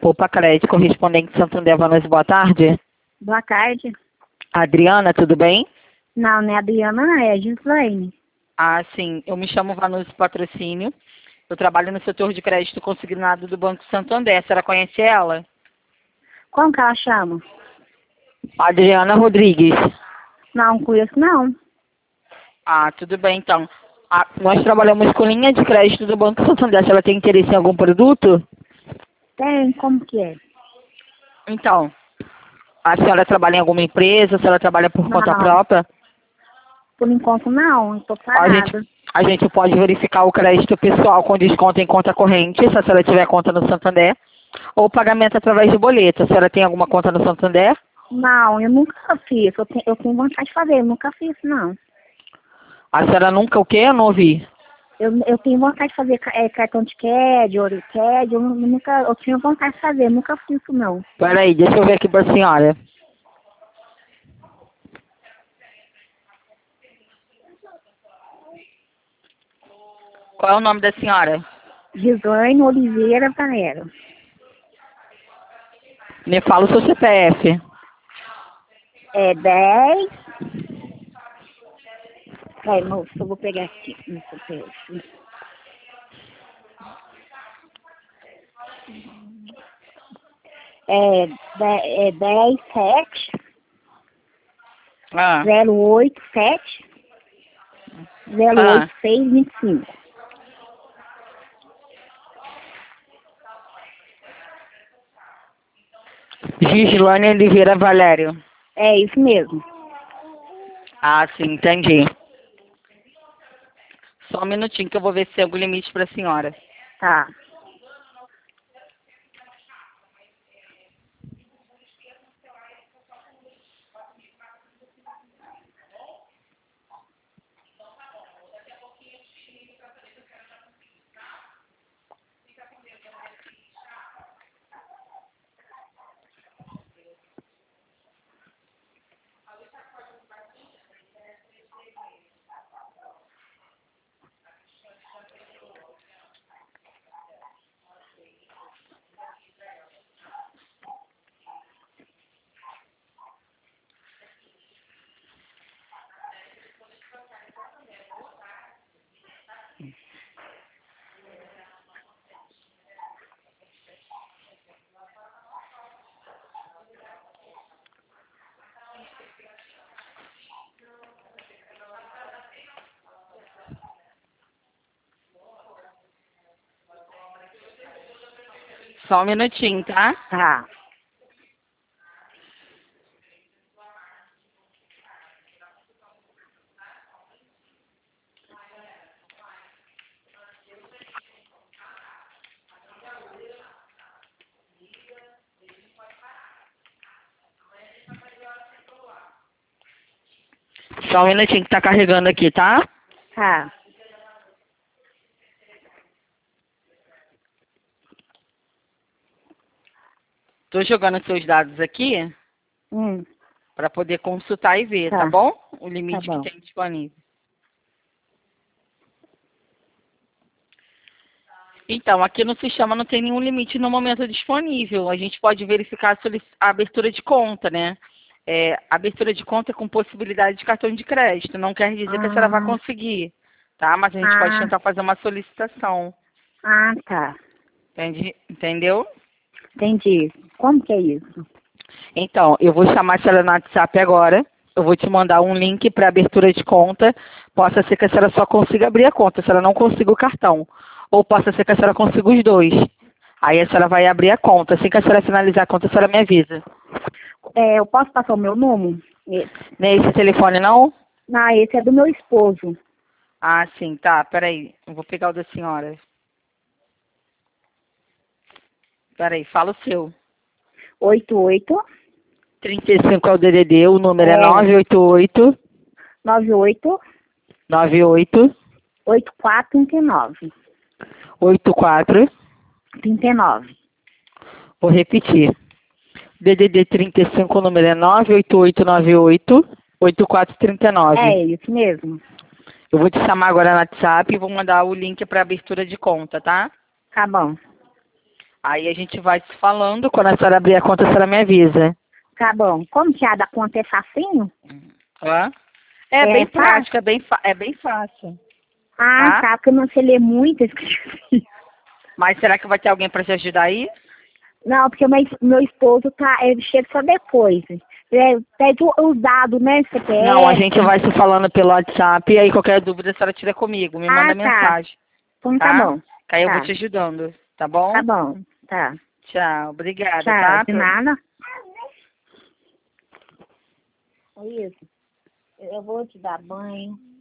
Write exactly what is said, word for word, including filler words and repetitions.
Poupa Crédito, correspondente Santander Vanucci, boa tarde. Boa tarde. Adriana, tudo bem? Não, não é a Adriana, não, é a Gislaine. Ah, sim. Eu me chamo Vanucci Patrocínio. Eu trabalho no setor de crédito consignado do Banco Santander. A senhora conhece ela? Como que ela chama? Adriana Rodrigues. Não, conheço não. Ah, tudo bem, então. Ah, nós trabalhamos com linha de crédito do Banco Santander. Se ela tem interesse em algum produto? Tem, como que é? Então, a senhora trabalha em alguma empresa? Se ela trabalha por conta Não. própria? Por enquanto não, estou A parada. gente, a gente pode verificar o crédito pessoal com desconto em conta corrente, se a senhora tiver conta no Santander, ou pagamento através de boleto. A senhora tem alguma conta no Santander? Não, eu nunca fiz. Eu tenho, eu tenho vontade de fazer, eu nunca fiz, não. A senhora nunca o quê? Eu não ouvi. Eu, eu tenho vontade de fazer é, cartão de C A D, Ouro C A D, eu, nunca, eu tinha vontade de fazer, eu nunca fiz isso, não. Peraí, deixa eu ver aqui pra senhora. Qual é o nome da senhora? Gislaine Oliveira Panero. Me fala o seu C P F. É dez. Vai, moço, eu vou pegar aqui no C P F. É, de- é dez, sete, Ah, zero oito, sete, zero ah. oito, seis, vinte e cinco. Gislane Oliveira Valério. É isso mesmo. Ah, sim, entendi. Só um minutinho que eu vou ver se tem algum limite pra senhora. Tá. Só um minutinho, tá? Tá. Só um minutinho que tá carregando aqui, tá? Tá. Tô jogando seus dados aqui Hum, pra poder consultar e ver, tá tá. bom? O Tá limite que bom. tem disponível. Então, aqui no sistema não tem nenhum limite no momento disponível. A gente pode verificar a, solic- a abertura de conta, né? É, abertura de conta com possibilidade de cartão de crédito. Não quer dizer que a senhora vai Ah, conseguir, tá? Mas a gente pode ah, tentar fazer uma solicitação. ah, tá. Entende? Entendeu? Entendi. Como que é isso? Então, eu vou chamar a senhora no WhatsApp agora. Eu vou te mandar um link para abertura de conta. Possa ser que a senhora só consiga abrir a conta, se ela não consiga o cartão. Ou possa ser que a senhora consiga os dois. Aí a senhora vai abrir a conta. Assim que a senhora finalizar a conta, a senhora me avisa. É, eu posso passar o meu número? Esse. Não é esse telefone, não? Não, esse é do meu esposo. Ah, sim, tá. Peraí. Eu vou pegar o da senhora. Peraí, fala o seu. oito oito trinta e cinco é o D D D, o número é é nove oito oito, nove oito nove oito, oito quatro trinta e nove. oito quatro. trinta e nove. Vou repetir. D D D trinta e cinco, o número é nove oito oito nove oito, oito quatro três nove. É isso mesmo. Eu vou te chamar agora no WhatsApp e vou mandar o link para abertura de conta, tá? Tá bom. Aí a gente vai se falando, quando a senhora abrir a conta, a senhora me avisa. Tá bom. Como que a da conta é facinho? Hã? É, É bem fácil? prático, é bem, fa- é bem fácil. Ah, Tá? tá, porque eu não sei ler muito, esqueci. Mas será que vai ter alguém para te ajudar aí? Não, porque meu, meu esposo tá, ele chega só depois. É, pede o- os dados, né, C P F. Não, a gente vai se falando pelo WhatsApp e aí qualquer dúvida a senhora tira comigo, me manda Ah, tá. mensagem, Então tá tá? bom. Que aí eu vou Tá. te ajudando, tá bom? Tá bom. Tá. Tchau, obrigada, Tchau. tá? De nada. É isso. Eu vou te dar banho.